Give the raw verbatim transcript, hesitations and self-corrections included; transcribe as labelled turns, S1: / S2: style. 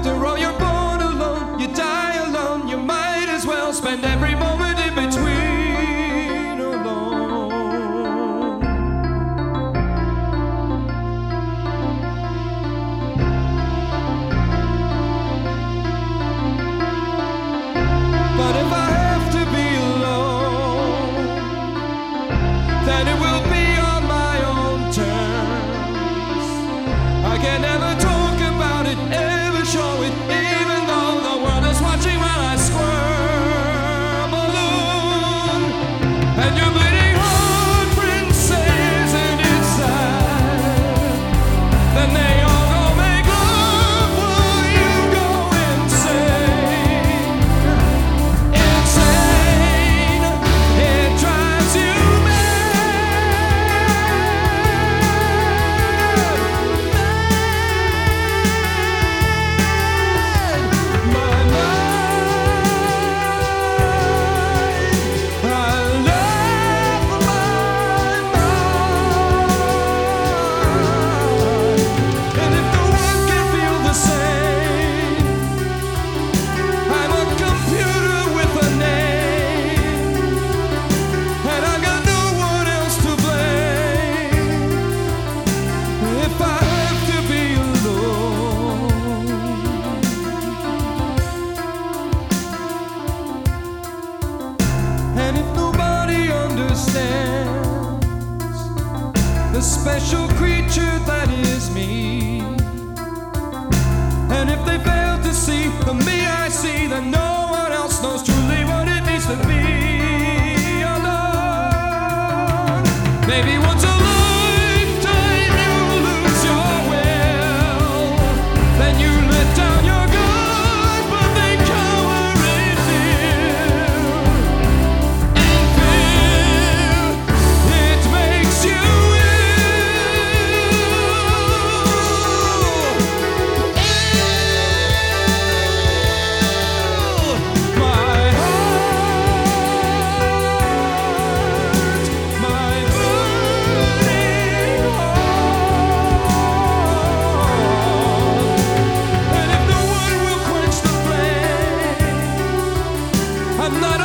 S1: After all, you're born alone, you die alone, you might as well spend every moment in between alone. But if I have to be alone, then it will be on my own terms. I can never talk about it, ever show it, even though the world is watching while I squirm alone. And your bleeding heart print says and it's sad. Then they all go make love while you go insane. Insane, it drives you the special creature that is me. And if they fail to see the me I see, then no one else knows truly what it means to be alone. Maybe once a lifetime you lose your will, then you let down your guard, but they cower in fear. And fear, it makes you I'm not